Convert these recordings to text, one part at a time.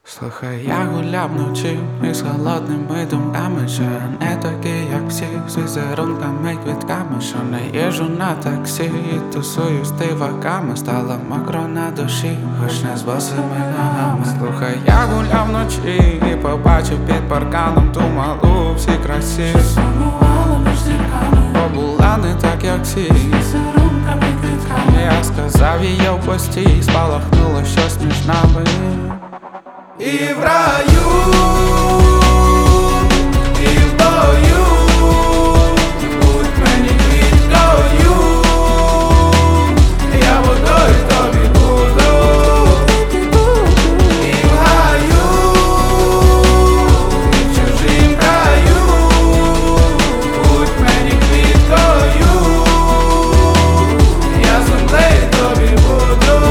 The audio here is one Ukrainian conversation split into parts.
Слухай, я гуляв вночі із холодними думками, що я не такий, як всі, з візерунками, квітками, що не їжджу на таксі і тусую з диваками. Стало мокро на душі, хоч не з босими ногами. Слухай, я гуляв вночі і побачив під парканом ту малу всі красі, що сумувала між зірками, бо була не так, як всі, з візерунками, квітками. Я сказав їй в пості, спалахнуло щось між нами. І в раю, і в бою, будь мені квіткою, я водою тобі буду. І в гаю, і в чужім краю, будь мені квіткою, я землею тобі буду.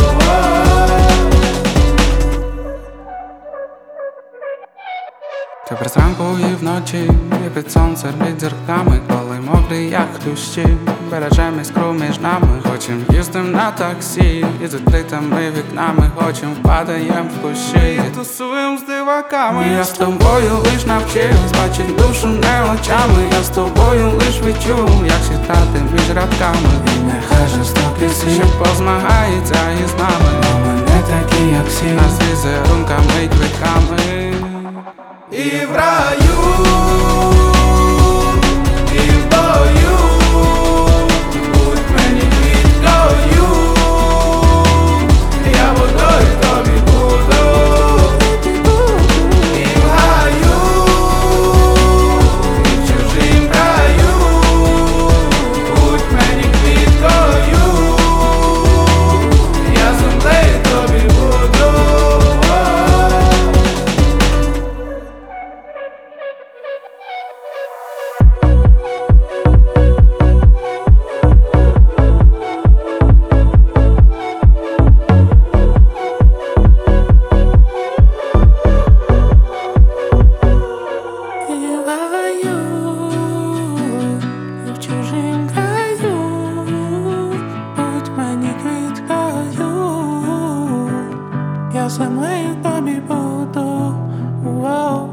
Тепер зранку і вночі, і під сонцем під зірками, коли мокрі, як хлющі, бережем іскру між нами. Хочем їздим на таксі, і з відкритими вікнами, хочем впадаєм в кущі, і тусуєм з диваками. Я з тобою лиш навчився бачить душу не очами. Я з тобою лиш відчув, як читати між рядками. І нехай жорстокі світ, що позмагається із нами, но ми не такі, як всі, а з візерунками й квитками. І в раю, і в бою, будь мені квіткою, я водою тобі буду. І в гаю, і в чужім краю, будь мені квіткою, я землею тобі буду. Я землею тобі буду.